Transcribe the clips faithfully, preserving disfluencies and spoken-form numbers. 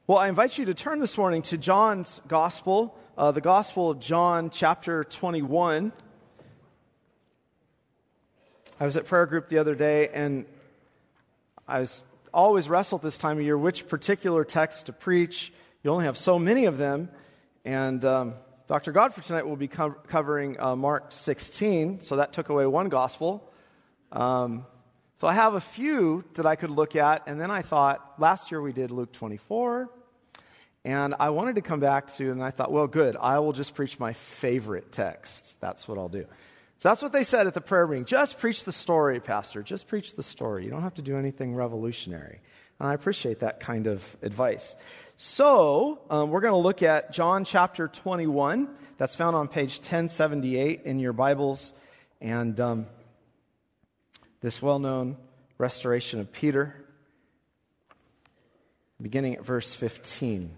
Well, I invite you to turn this morning to John's Gospel, uh, the Gospel of John, chapter twenty-one. I was at prayer group the other day, and I was always wrestled this time of year which particular text to preach. You only have so many of them, and um, Doctor Godfrey tonight will be co- covering uh, Mark sixteen, so that took away one Gospel. Um, so I have a few that I could look at, and then I thought, last year we did Luke twenty-four, and I wanted to come back to, and I thought, well, good, I will just preach my favorite text. That's what I'll do. So that's what they said at the prayer meeting. Just preach the story, Pastor. Just preach the story. You don't have to do anything revolutionary. And I appreciate that kind of advice. So um, we're going to look at John chapter twenty-one. That's found on page ten seventy-eight in your Bibles. And um, this well-known restoration of Peter, beginning at verse fifteen.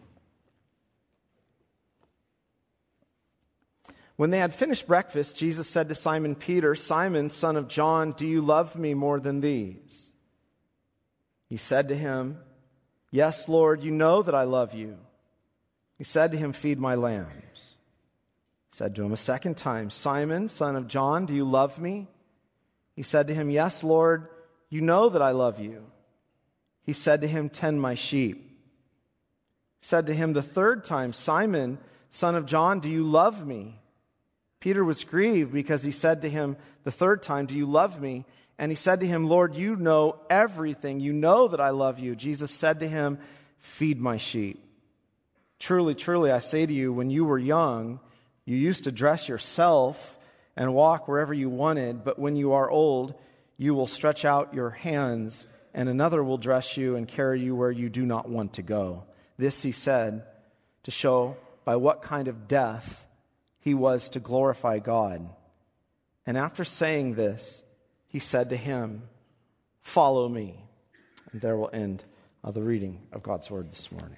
When they had finished breakfast, Jesus said to Simon Peter, "Simon, son of John, do you love me more than these?" He said to him, "Yes, Lord, you know that I love you." He said to him, "Feed my lambs." He said to him a second time, "Simon, son of John, do you love me?" He said to him, "Yes, Lord, you know that I love you." He said to him, "Tend my sheep." He said to him the third time, "Simon, son of John, do you love me?" Peter was grieved because he said to him the third time, "Do you love me?" And he said to him, "Lord, you know everything. You know that I love you." Jesus said to him, "Feed my sheep. Truly, truly, I say to you, when you were young, you used to dress yourself and walk wherever you wanted. But when you are old, you will stretch out your hands, and another will dress you and carry you where you do not want to go." This he said to show by what kind of death he was to glorify God. And after saying this, he said to him, "Follow me." And there will end uh, the reading of God's Word this morning.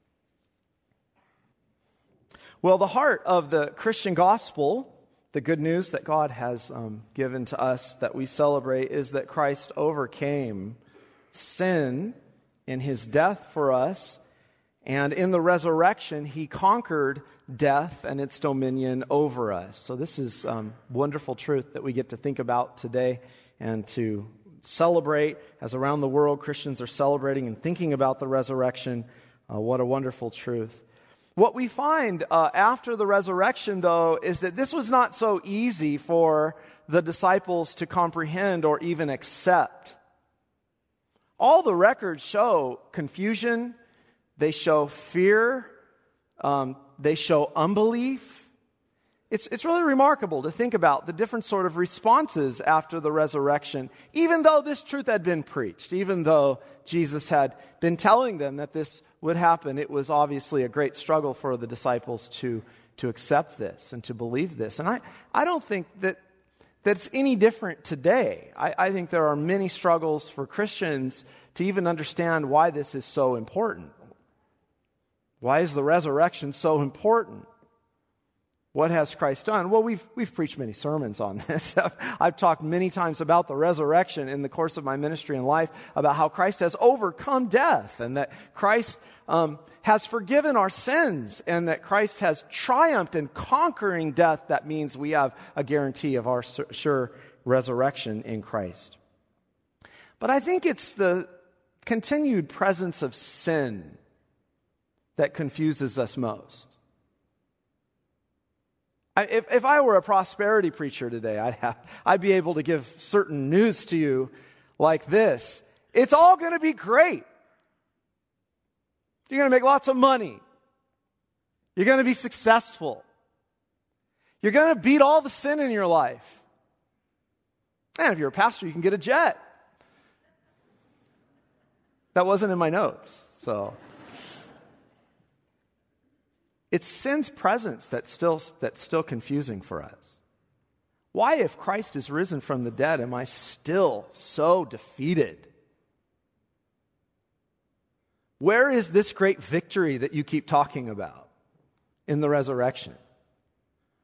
Well, the heart of the Christian gospel, the good news that God has um, given to us that we celebrate, is that Christ overcame sin in his death for us. And in the resurrection, he conquered death and its dominion over us. So this is um, wonderful truth that we get to think about today and to celebrate as around the world Christians are celebrating and thinking about the resurrection. Uh, what a wonderful truth. What we find uh, after the resurrection, though, is that this was not so easy for the disciples to comprehend or even accept. All the records show confusion. They show fear. Um, they show unbelief. It's, it's really remarkable to think about the different sort of responses after the resurrection, even though this truth had been preached, even though Jesus had been telling them that this would happen. It was obviously a great struggle for the disciples to, to accept this and to believe this. And I, I don't think that, that it's any different today. I, I think there are many struggles for Christians to even understand why this is so important. Why is the resurrection so important? What has Christ done? Well, we've we've preached many sermons on this. I've talked many times about the resurrection in the course of my ministry and life, about how Christ has overcome death, and that Christ um, has forgiven our sins, and that Christ has triumphed in conquering death. That means we have a guarantee of our sure resurrection in Christ. But I think it's the continued presence of sin that confuses us most. I, if, if I were a prosperity preacher today, I'd have, I'd be able to give certain news to you like this. It's all going to be great. You're going to make lots of money. You're going to be successful. You're going to beat all the sin in your life. And if you're a pastor, you can get a jet. That wasn't in my notes, so... It's sin's presence that's still, that's still confusing for us. Why, if Christ is risen from the dead, am I still so defeated? Where is this great victory that you keep talking about in the resurrection?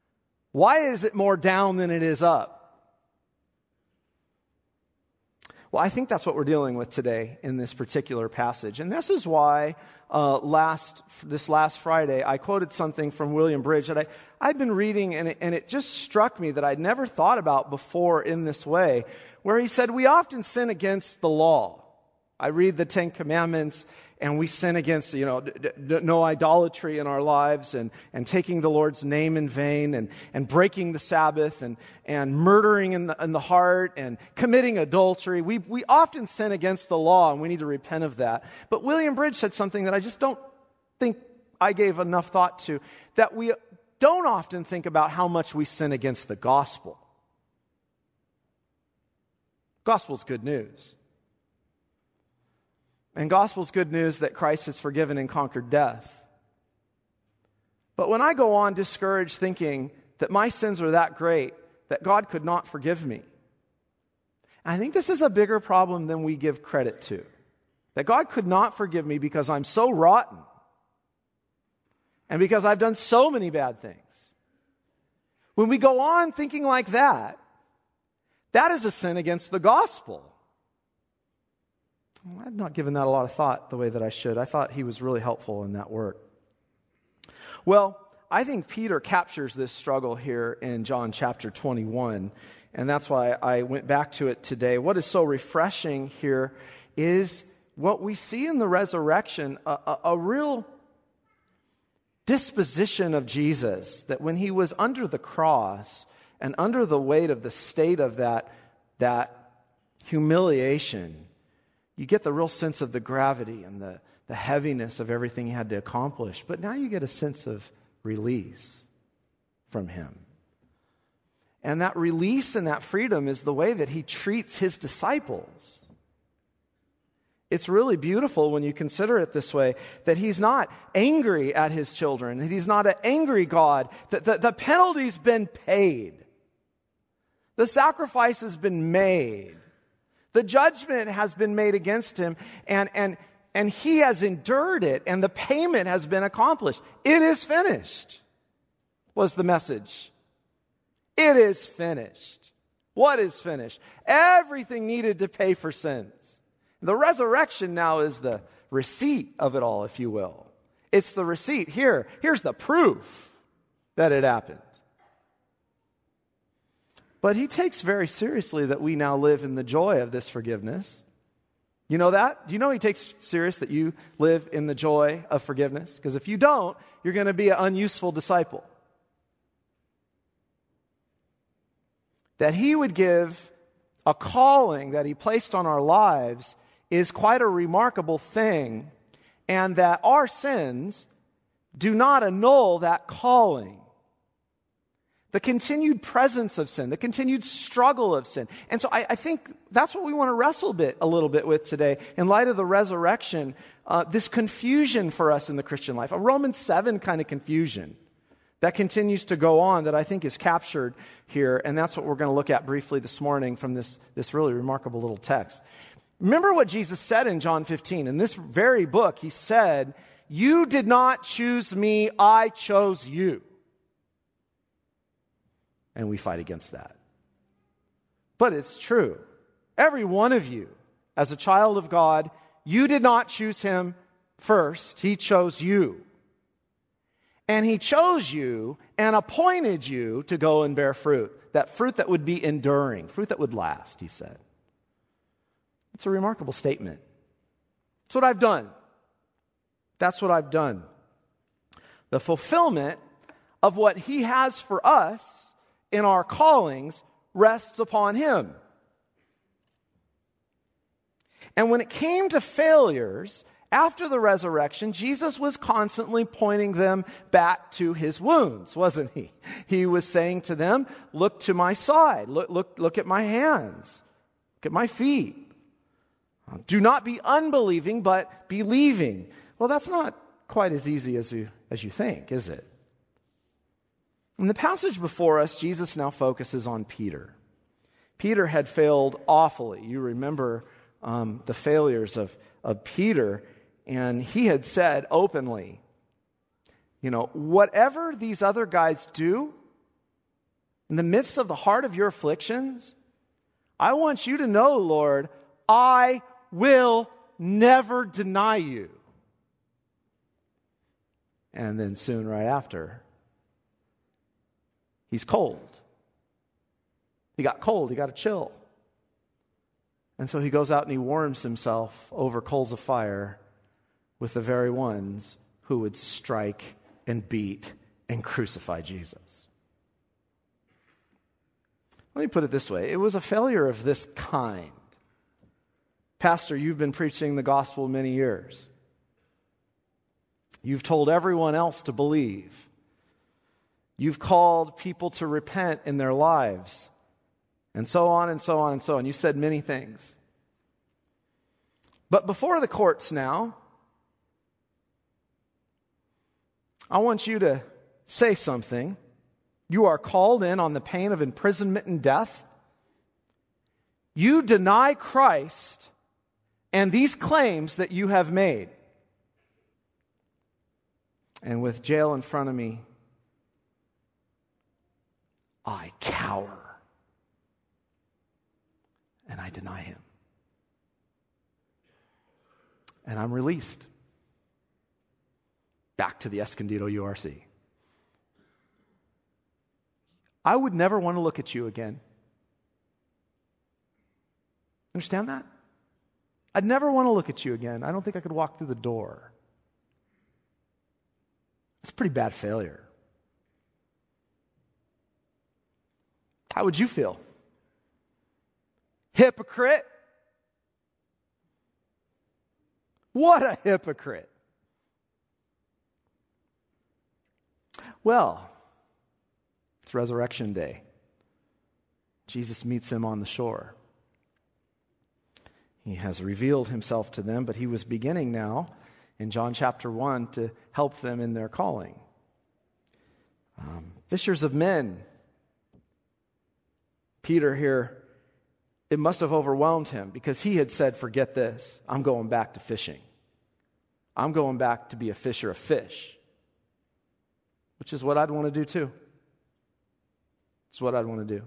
Why is it more down than it is up? Well, I think that's what we're dealing with today in this particular passage. And this is why uh, last this last Friday I quoted something from William Bridge that I, I'd been reading, and it, and it just struck me that I'd never thought about before in this way, where he said, we often sin against the law. I read the Ten Commandments, and we sin against, you know, d- d- no idolatry in our lives, and, and taking the Lord's name in vain, and, and breaking the Sabbath, and, and murdering in the, in the heart, and committing adultery. We, we often sin against the law, and we need to repent of that. But William Bridge said something that I just don't think I gave enough thought to, that we don't often think about how much we sin against the gospel. Gospel's good news. And gospel's good news that Christ has forgiven and conquered death. But when I go on discouraged thinking that my sins are that great that God could not forgive me, I think this is a bigger problem than we give credit to. That God could not forgive me because I'm so rotten and because I've done so many bad things. When we go on thinking like that, that is a sin against the gospel. I've not given that a lot of thought the way that I should. I thought he was really helpful in that work. Well, I think Peter captures this struggle here in John chapter twenty-one, and that's why I went back to it today. What is so refreshing here is what we see in the resurrection, a, a, a real disposition of Jesus, that when he was under the cross and under the weight of the state of that, that humiliation, you get the real sense of the gravity and the, the heaviness of everything he had to accomplish. But now you get a sense of release from him. And that release and that freedom is the way that he treats his disciples. It's really beautiful when you consider it this way, that he's not angry at his children, that he's not an angry God, that the, the penalty's been paid. The sacrifice has been made. The judgment has been made against him, and, and, and he has endured it, and the payment has been accomplished. It is finished, was the message. It is finished. What is finished? Everything needed to pay for sins. The resurrection now is the receipt of it all, if you will. It's the receipt. Here, here's the proof that it happened. But he takes very seriously that we now live in the joy of this forgiveness. You know that? Do you know he takes serious that you live in the joy of forgiveness? Because if you don't, you're going to be an unuseful disciple. That he would give a calling that he placed on our lives is quite a remarkable thing, and that our sins do not annul that calling. The continued presence of sin, the continued struggle of sin. And so I, I think that's what we want to wrestle bit, a little bit with today in light of the resurrection, uh, this confusion for us in the Christian life, a Romans seven kind of confusion that continues to go on that I think is captured here. And that's what we're going to look at briefly this morning from this, this really remarkable little text. Remember what Jesus said in John fifteen. In this very book, he said, "You did not choose me, I chose you." And we fight against that. But it's true. Every one of you, as a child of God, you did not choose him first. He chose you. And he chose you and appointed you to go and bear fruit. That fruit that would be enduring, fruit that would last, he said. It's a remarkable statement. That's what I've done. That's what I've done. The fulfillment of what he has for us in our callings rests upon him. And when it came to failures, after the resurrection, Jesus was constantly pointing them back to his wounds, wasn't he? He was saying to them, look to my side, look, look, look at my hands, look at my feet. Do not be unbelieving, but believing. Well, that's not quite as easy as you, as you think, is it? In the passage before us, Jesus now focuses on Peter. Peter had failed awfully. You remember um, the failures of, of Peter, and he had said openly, you know, whatever these other guys do, in the midst of the heart of your afflictions, I want you to know, Lord, I will never deny you. And then soon right after, he's cold. He got cold. He got a chill. And so he goes out and he warms himself over coals of fire with the very ones who would strike and beat and crucify Jesus. Let me put it this way. It was a failure of this kind. Pastor, you've been preaching the gospel many years. You've told everyone else to believe. You've called people to repent in their lives. And so on and so on and so on. You said many things. But before the courts now, I want you to say something. You are called in on the pain of imprisonment and death. You deny Christ and these claims that you have made. And with jail in front of me, I cower. And I deny him. And I'm released. Back to the Escondido U R C. I would never want to look at you again. Understand that? I'd never want to look at you again. I don't think I could walk through the door. It's a pretty bad failure. How would you feel? Hypocrite. What a hypocrite. Well, it's Resurrection Day. Jesus meets him on the shore. He has revealed himself to them, but he was beginning now in John chapter one to help them in their calling. Um, fishers of men. Peter here, it must have overwhelmed him because he had said, forget this. I'm going back to fishing. I'm going back to be a fisher of fish. Which is what I'd want to do too. It's what I'd want to do.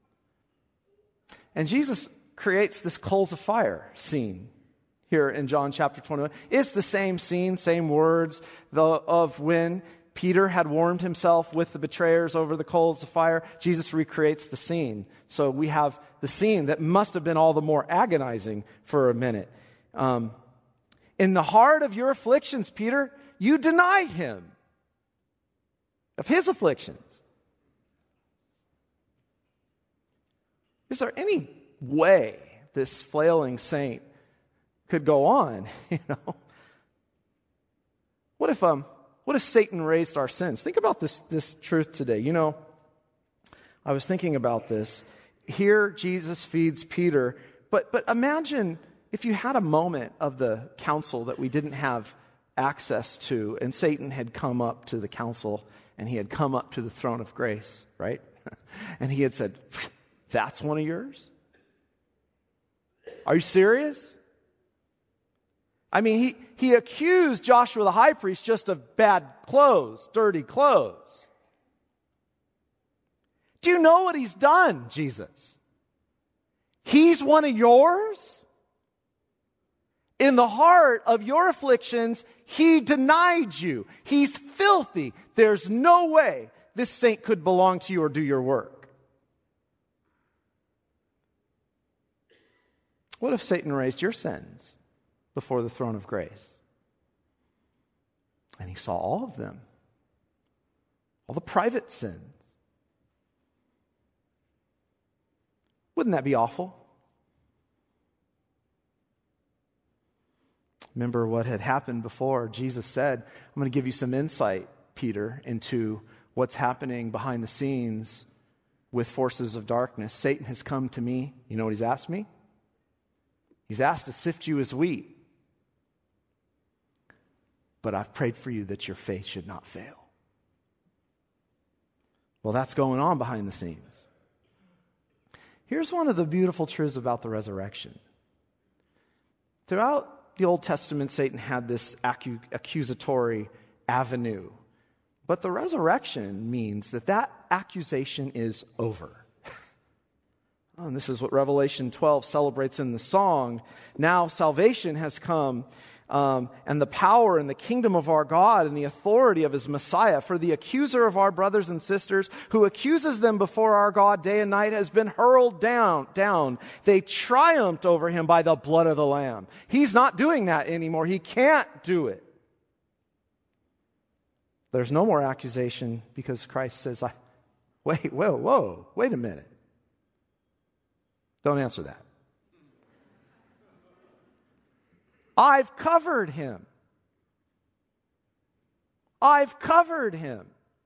And Jesus creates this coals of fire scene here in John chapter twenty-one. It's the same scene, same words the, of when Peter had warmed himself with the betrayers over the coals of fire. Jesus recreates the scene. So we have the scene that must have been all the more agonizing for a minute. Um, in the heart of your afflictions, Peter, you denied him of his afflictions. Is there any way this flailing saint could go on? You know, what if um, what if Satan raised our sins? Think about this this truth today. You know, I was thinking about this. Here, Jesus feeds Peter, but but imagine if you had a moment of the council that we didn't have access to, and Satan had come up to the council, and he had come up to the throne of grace, right? And he had said, "That's one of yours? Are you serious?" I mean, he, he accused Joshua the high priest just of bad clothes, dirty clothes. Do you know what he's done, Jesus? He's one of yours? In the heart of your afflictions, he denied you. He's filthy. There's no way this saint could belong to you or do your work. What if Satan raised your sins before the throne of grace? And he saw all of them. All the private sins. Wouldn't that be awful? Remember what had happened before. Jesus said, I'm going to give you some insight, Peter, into what's happening behind the scenes with forces of darkness. Satan has come to me. You know what he's asked me? He's asked to sift you as wheat. But I've prayed for you that your faith should not fail. Well, that's going on behind the scenes. Here's one of the beautiful truths about the resurrection. Throughout the Old Testament, Satan had this accu- accusatory avenue. But the resurrection means that that accusation is over. And this is what Revelation twelve celebrates in the song. Now salvation has come, um, and the power and the kingdom of our God and the authority of His Messiah. For the accuser of our brothers and sisters, who accuses them before our God day and night, has been hurled down. Down. They triumphed over him by the blood of the Lamb. He's not doing that anymore. He can't do it. There's no more accusation because Christ says, I, wait, whoa, whoa, wait a minute. Don't answer that. I've covered him. I've covered him.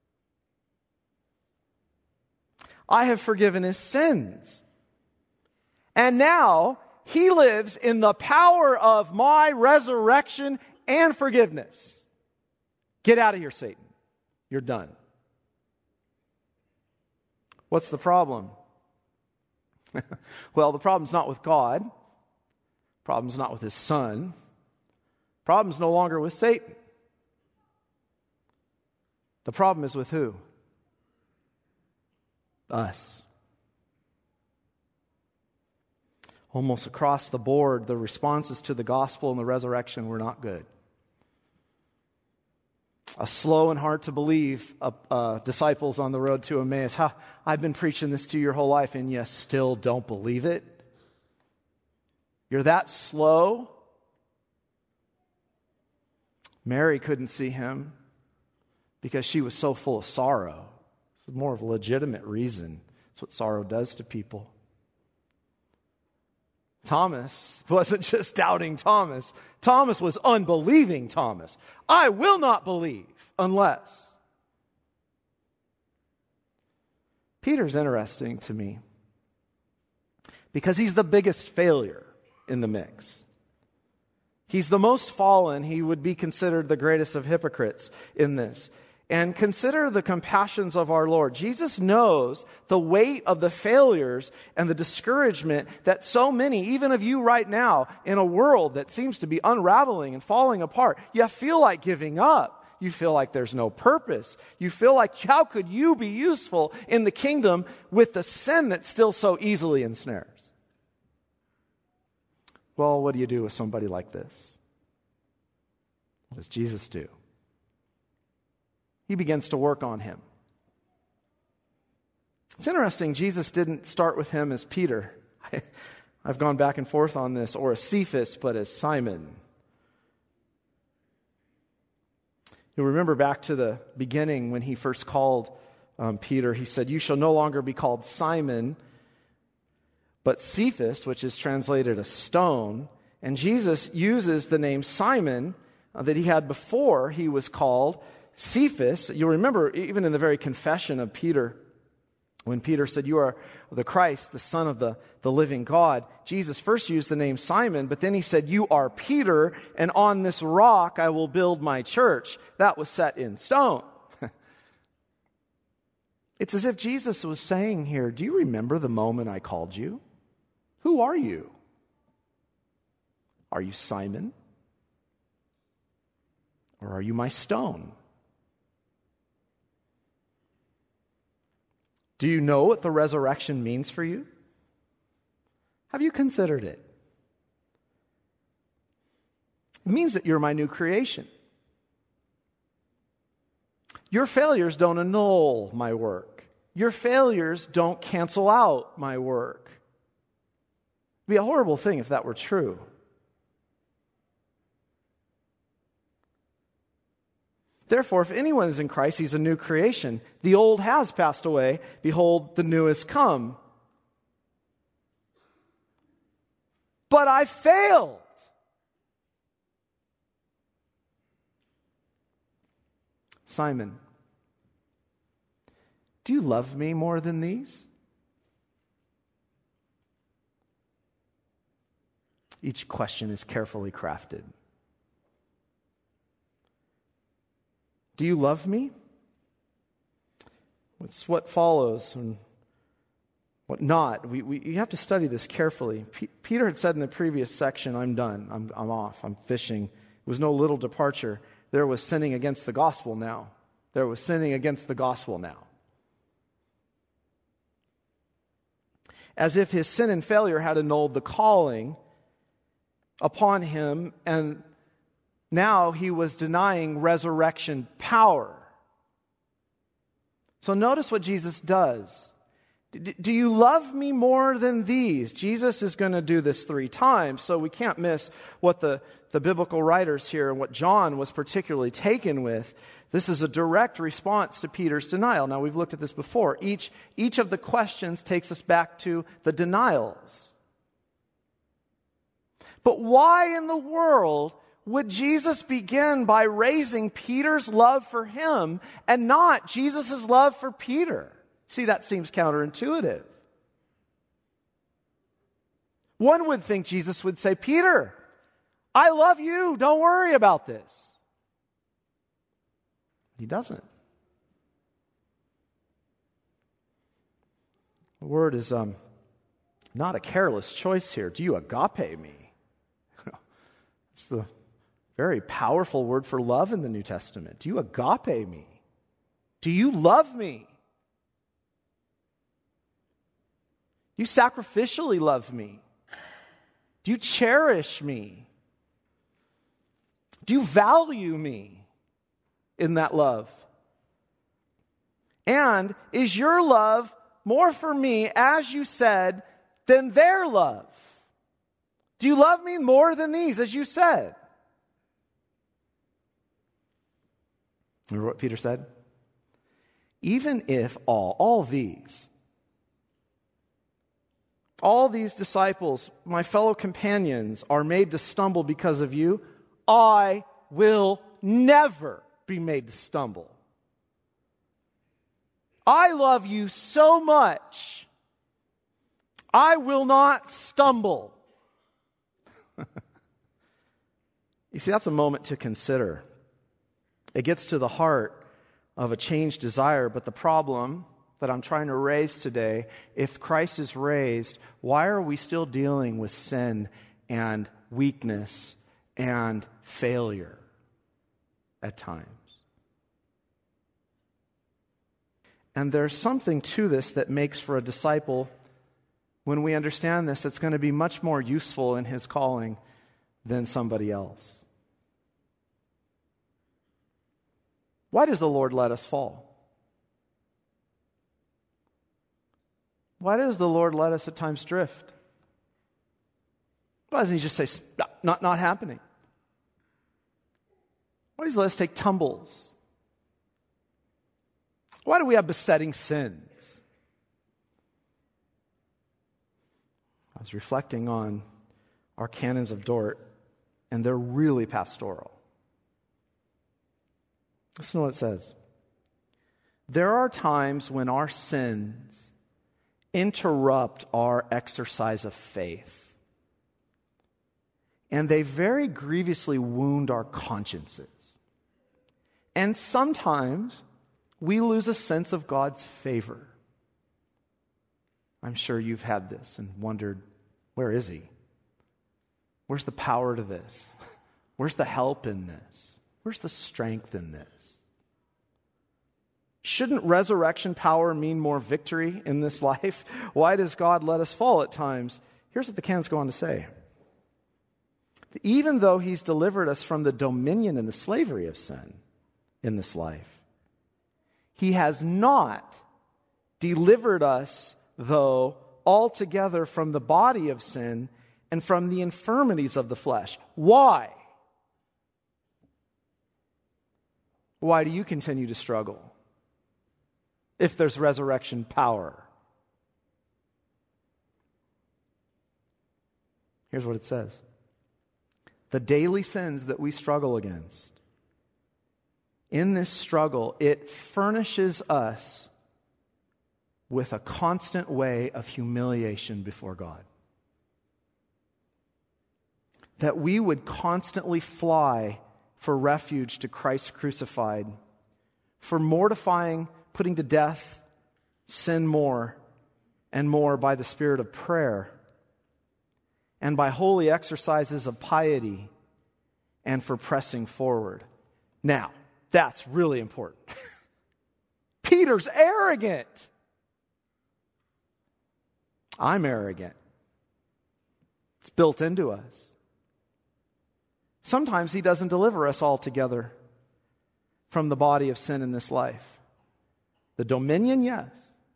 I have forgiven his sins. And now he lives in the power of my resurrection and forgiveness. Get out of here, Satan. You're done. What's the problem? Well, the problem's not with God. The problem's not with His Son. The problem's no longer with Satan. The problem is with who? Us. Almost across the board, the responses to the gospel and the resurrection were not good. A slow and hard to believe uh, uh, disciples on the road to Emmaus. How, I've been preaching this to you your whole life and you still don't believe it? You're that slow? Mary couldn't see him because she was so full of sorrow. It's more of a legitimate reason. That's what sorrow does to people. Thomas wasn't just doubting Thomas. Thomas was unbelieving Thomas. I will not believe unless. Peter's interesting to me because he's the biggest failure in the mix. He's the most fallen. He would be considered the greatest of hypocrites in this. And consider the compassions of our Lord. Jesus knows the weight of the failures and the discouragement that so many, even of you right now, in a world that seems to be unraveling and falling apart, you feel like giving up. You feel like there's no purpose. You feel like, how could you be useful in the kingdom with the sin that still so easily ensnares? Well, what do you do with somebody like this? What does Jesus do? He begins to work on him. It's interesting, Jesus didn't start with him as Peter. I, I've gone back and forth on this, or as Cephas, but as Simon. You'll remember back to the beginning when he first called um, Peter, he said, "You shall no longer be called Simon, but Cephas," which is translated a stone. And Jesus uses the name Simon uh, that he had before he was called Cephas. You'll remember even in the very confession of Peter, when Peter said, "You are the Christ, the Son of the, the living God," Jesus first used the name Simon, but then he said, "You are Peter, and on this rock I will build my church." That was set in stone. It's as if Jesus was saying here, do you remember the moment I called you? Who are you? Are you Simon? Or are you my stone? Do you know what the resurrection means for you? Have you considered it? It means that you're my new creation. Your failures don't annul my work. Your failures don't cancel out my work. It'd be a horrible thing if that were true. Therefore, if anyone is in Christ, he's a new creation. The old has passed away. Behold, the new has come. But I failed. Simon, do you love me more than these? Each question is carefully crafted. Do you love me? What's what follows and what not? We, we you have to study this carefully. P- Peter had said in the previous section, "I'm done. I'm I'm off. I'm fishing." It was no little departure. There was sinning against the gospel now. There was sinning against the gospel now. as if his sin and failure had annulled the calling upon him, and now he was denying resurrection power. So notice what Jesus does. Do you love me more than these? Jesus is going to do this three times, so we can't miss what the, the biblical writers here and what John was particularly taken with. This is a direct response to Peter's denial. Now, we've looked at this before. Each, each of the questions takes us back to the denials. But why in the world would Jesus begin by raising Peter's love for him and not Jesus' love for Peter? See, that seems counterintuitive. One would think Jesus would say, Peter, I love you. Don't worry about this. He doesn't. The word is um, not a careless choice here. Do you agape me? It's the very powerful word for love in the New Testament. Do you agape me? Do you love me? Do you sacrificially love me? Do you cherish me? Do you value me in that love? And is your love more for me, as you said, than their love? Do you love me more than these, as you said? Remember what Peter said? Even if all, all these, all these disciples, my fellow companions, are made to stumble because of you, I will never be made to stumble. I love you so much, I will not stumble. You see, that's a moment to consider. It gets to the heart of a changed desire, but the problem that I'm trying to raise today, if Christ is raised, why are we still dealing with sin and weakness and failure at times? And there's something to this that makes for a disciple, when we understand this, it's going to be much more useful in his calling than somebody else. Why does the Lord let us fall? Why does the Lord let us at times drift? Why doesn't he just say, not, not, not happening? Why does he let us take tumbles? Why do we have besetting sins? I was reflecting on our canons of Dort, and they're really pastoral. Listen to what it says. There are times when our sins interrupt our exercise of faith, and they very grievously wound our consciences. And sometimes we lose a sense of God's favor. I'm sure you've had this and wondered, where is he? Where's the power to this? Where's the help in this? Where's the strength in this? Shouldn't resurrection power mean more victory in this life? Why does God let us fall at times? Here's what the canons go on to say. Even though he's delivered us from the dominion and the slavery of sin in this life, he has not delivered us, though, altogether from the body of sin and from the infirmities of the flesh. Why? Why do you continue to struggle if there's resurrection power? Here's what it says. The daily sins that we struggle against, in this struggle, it furnishes us with a constant way of humiliation before God. That we would constantly fly for refuge to Christ crucified, for mortifying, putting to death sin more and more by the spirit of prayer and by holy exercises of piety and for pressing forward. Now, that's really important. Peter's arrogant. I'm arrogant. It's built into us. Sometimes he doesn't deliver us altogether from the body of sin in this life. The dominion, yes.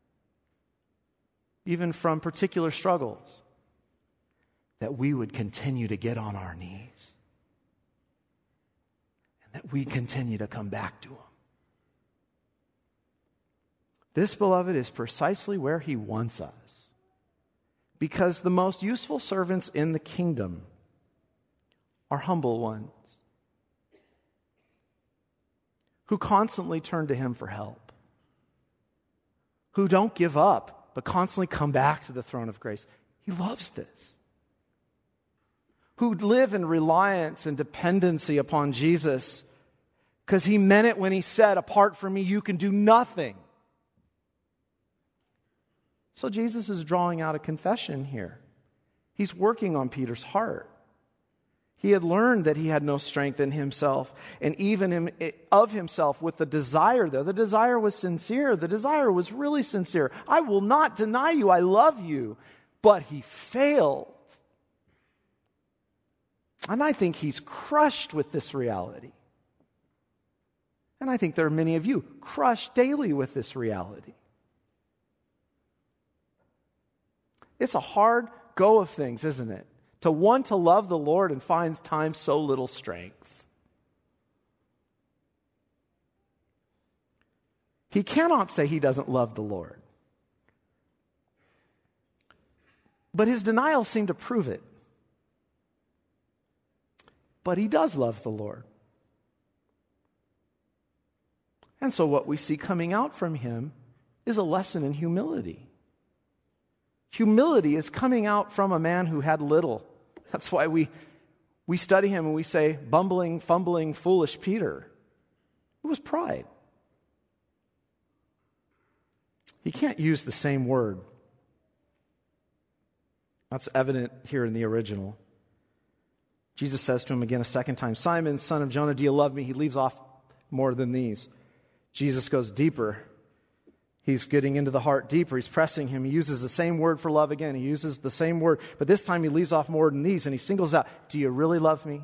Even from particular struggles. That we would continue to get on our knees. And that we continue to come back to him. This, beloved, is precisely where he wants us. Because the most useful servants in the kingdom are humble ones who constantly turn to him for help, who don't give up, but constantly come back to the throne of grace. He loves this. Who live in reliance and dependency upon Jesus because he meant it when he said, apart from me, you can do nothing. So Jesus is drawing out a confession here. He's working on Peter's heart. He had learned that he had no strength in himself, and even of himself with the desire there. The desire was sincere. The desire was really sincere. I will not deny you. I love you. But he failed. And I think he's crushed with this reality. And I think there are many of you crushed daily with this reality. It's a hard go of things, isn't it? To want to love the Lord and find time so little strength. He cannot say he doesn't love the Lord. But his denials seem to prove it. But he does love the Lord. And so what we see coming out from him is a lesson in humility. Humility is coming out from a man who had little. That's why we we study him and we say, bumbling, fumbling, foolish Peter. It was pride. He can't use the same word. That's evident here in the original. Jesus says to him again a second time, Simon, son of Jonah, do you love me? He leaves off more than these. Jesus goes deeper. He's getting into the heart deeper. He's pressing him. He uses the same word for love again. He uses the same word. But this time he leaves off more than these and he singles out, do you really love me?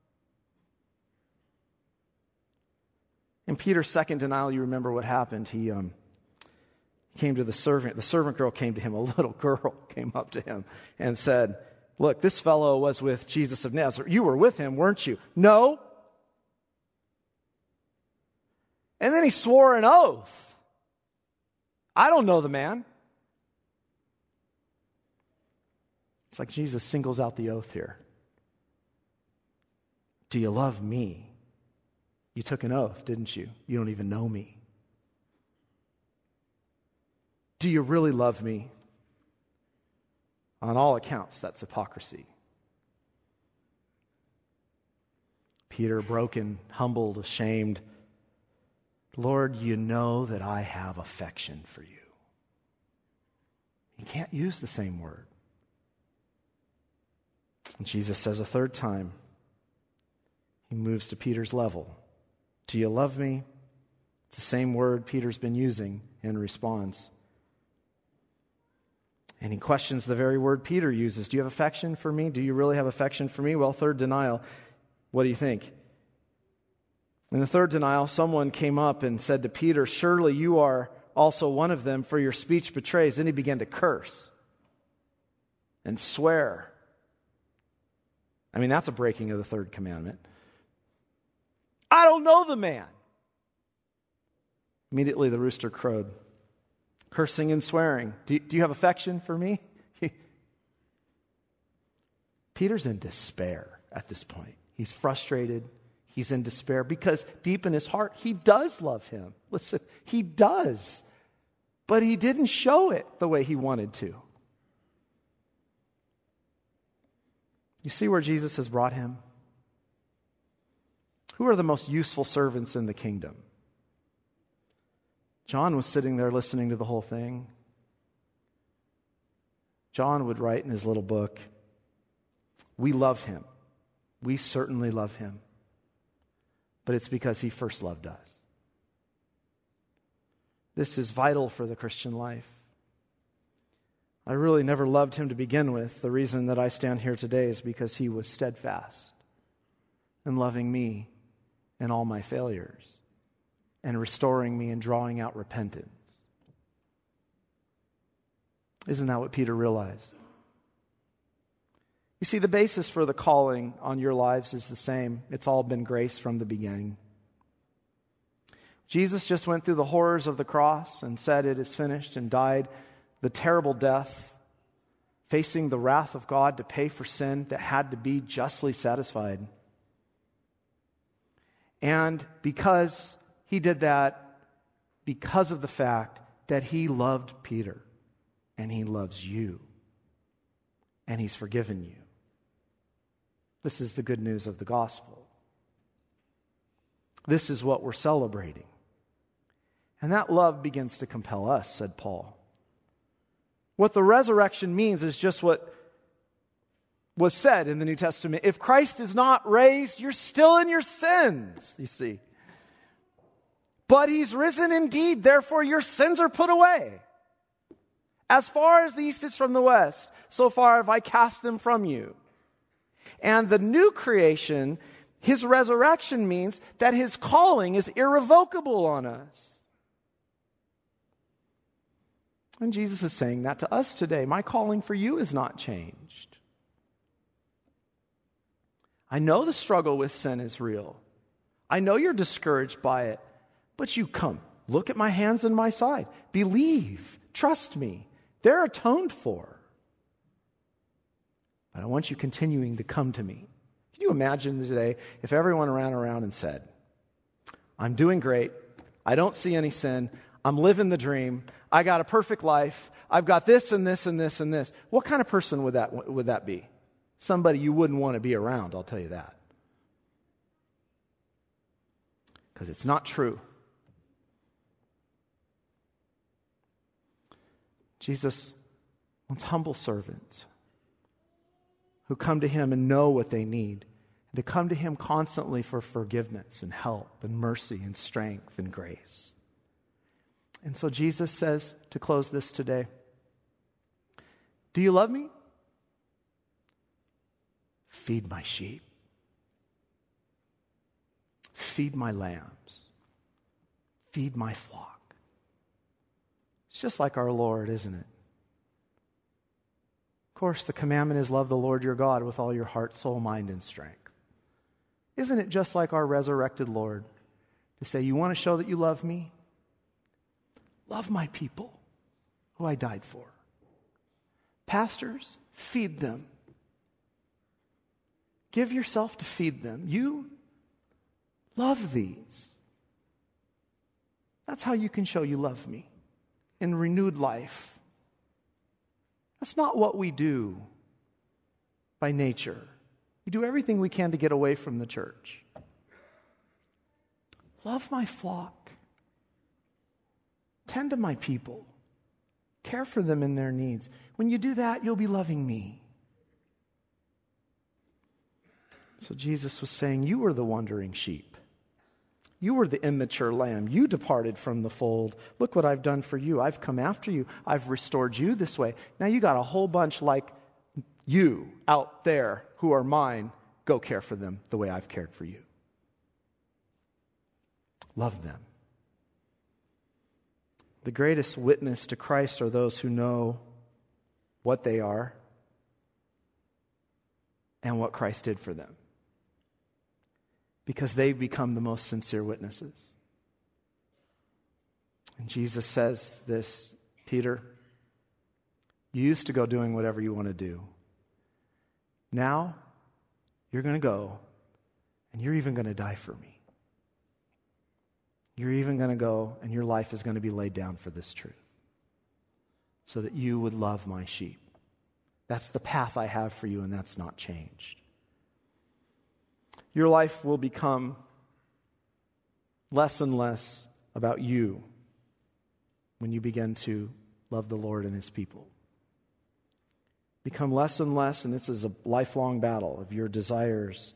In Peter's second denial, you remember what happened. He um, came to the servant. The servant girl came to him. A little girl came up to him and said, look, this fellow was with Jesus of Nazareth. You were with him, weren't you? No. And then he swore an oath. I don't know the man. It's like Jesus singles out the oath here. Do you love me? You took an oath, didn't you? You don't even know me. Do you really love me? On all accounts, that's hypocrisy. Peter, broken, humbled, ashamed. Lord, you know that I have affection for you. You can't use the same word. And Jesus says a third time, he moves to Peter's level. Do you love me? It's the same word Peter's been using in response. And he questions the very word Peter uses. Do you have affection for me? Do you really have affection for me? Well, third denial. What do you think? In the third denial, someone came up and said to Peter, surely you are also one of them, for your speech betrays. Then he began to curse and swear. I mean, that's a breaking of the third commandment. I don't know the man. Immediately the rooster crowed, cursing and swearing. Do, do you have affection for me? Peter's in despair at this point. He's frustrated. He's in despair because deep in his heart, he does love him. Listen, he does. But he didn't show it the way he wanted to. You see where Jesus has brought him? Who are the most useful servants in the kingdom? John was sitting there listening to the whole thing. John would write in his little book, we love him. We certainly love him. But it's because he first loved us. This is vital for the Christian life. I really never loved him to begin with. The reason that I stand here today is because he was steadfast in loving me and all my failures and restoring me and drawing out repentance. Isn't that what Peter realized? You see, the basis for the calling on your lives is the same. It's all been grace from the beginning. Jesus just went through the horrors of the cross and said it is finished and died the terrible death, facing the wrath of God to pay for sin that had to be justly satisfied. And because he did that, because of the fact that he loved Peter and he loves you and he's forgiven you. This is the good news of the gospel. This is what we're celebrating. And that love begins to compel us, said Paul. What the resurrection means is just what was said in the New Testament. If Christ is not raised, you're still in your sins, you see. But he's risen indeed, therefore your sins are put away. As far as the east is from the west, so far have I cast them from you. And the new creation, his resurrection means that his calling is irrevocable on us. And Jesus is saying that to us today. My calling for you is not changed. I know the struggle with sin is real. I know you're discouraged by it. But you come. Look at my hands and my side. Believe. Trust me. They're atoned for. But I want you continuing to come to me. Can you imagine today if everyone ran around and said, I'm doing great. I don't see any sin. I'm living the dream. I got a perfect life. I've got this and this and this and this. What kind of person would that would that be? Somebody you wouldn't want to be around, I'll tell you that. Because it's not true. Jesus wants humble servants who come to him and know what they need, and to come to him constantly for forgiveness and help and mercy and strength and grace. And so Jesus says to close this today, do you love me? Feed my sheep. Feed my lambs. Feed my flock. It's just like our Lord, isn't it? Of course, the commandment is love the Lord your God with all your heart, soul, mind, and strength. Isn't it just like our resurrected Lord to say, you want to show that you love me? Love my people who I died for. Pastors, feed them. Give yourself to feed them. You love these. That's how you can show you love me in renewed life. That's not what we do by nature. We do everything we can to get away from the church. Love my flock. Tend to my people. Care for them in their needs. When you do that, you'll be loving me. So Jesus was saying, you were the wandering sheep. You were the immature lamb. You departed from the fold. Look what I've done for you. I've come after you. I've restored you this way. Now you got a whole bunch like you out there who are mine. Go care for them the way I've cared for you. Love them. The greatest witness to Christ are those who know what they are and what Christ did for them. Because they've become the most sincere witnesses. And Jesus says this, Peter, you used to go doing whatever you want to do. Now, you're going to go, and you're even going to die for me. You're even going to go, and your life is going to be laid down for this truth. So that you would love my sheep. That's the path I have for you, and that's not changed. Your life will become less and less about you when you begin to love the Lord and his people. Become less and less, and this is a lifelong battle of your desires.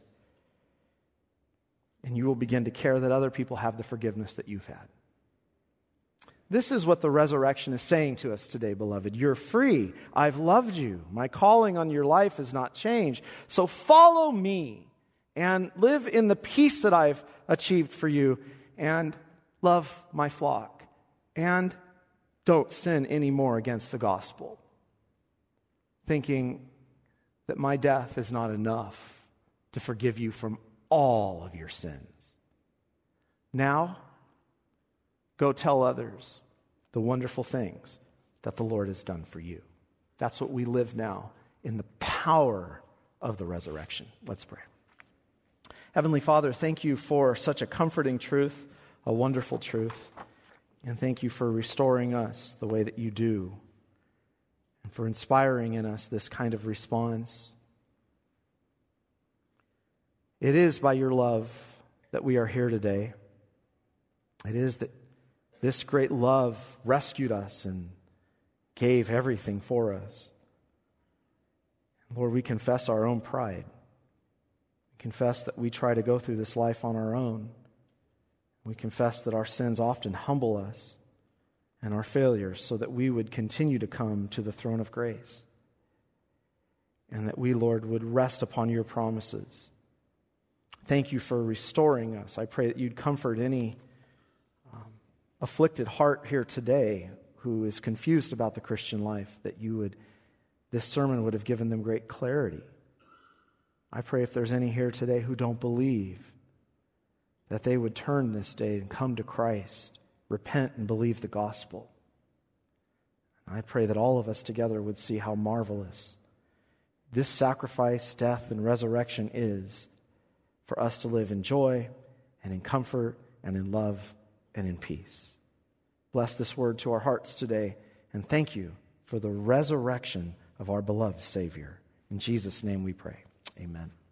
And you will begin to care that other people have the forgiveness that you've had. This is what the resurrection is saying to us today, beloved. You're free. I've loved you. My calling on your life has not changed. So follow me and live in the peace that I've achieved for you and love my flock. And don't sin anymore against the gospel, thinking that my death is not enough to forgive you from all of your sins. Now, go tell others the wonderful things that the Lord has done for you. That's what we live now in the power of the resurrection. Let's pray. Heavenly Father, thank you for such a comforting truth, a wonderful truth, and thank you for restoring us the way that you do, and for inspiring in us this kind of response. It is by your love that we are here today. It is that this great love rescued us and gave everything for us. Lord, we confess our own pride. We confess that we try to go through this life on our own. We confess that our sins often humble us and our failures so that we would continue to come to the throne of grace. And that we, Lord, would rest upon your promises. Thank you for restoring us. I pray that you'd comfort any um, afflicted heart here today who is confused about the Christian life, that you would, this sermon would have given them great clarity. I pray if there's any here today who don't believe, that they would turn this day and come to Christ, repent and believe the gospel. I pray that all of us together would see how marvelous this sacrifice, death, and resurrection is for us to live in joy and in comfort and in love and in peace. Bless this word to our hearts today, and thank you for the resurrection of our beloved Savior. In Jesus' name we pray. Amen.